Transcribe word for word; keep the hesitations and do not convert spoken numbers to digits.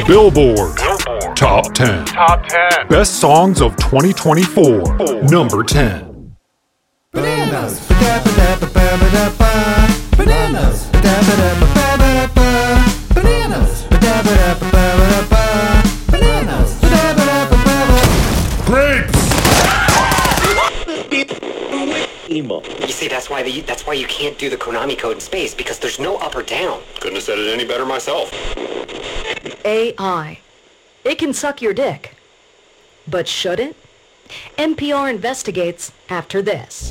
Billboard. Billboard. Top ten. Top ten. Best songs of twenty twenty-four. Number ten. Bananas. Ba-da-ba-da-ba-ba-da-ba. Bananas. Ba-da-ba-da-ba-ba-da-ba. Bananas. Ba-da-ba-da-ba-ba-da-ba. Bananas. Ba-da-ba-da-ba-ba-da-ba. Grapes. You see, that's why the, that's why you can't do the Konami code in space, because there's no up or down. Couldn't have said it any better myself. A I. It can suck your dick. But should it? N P R investigates after this.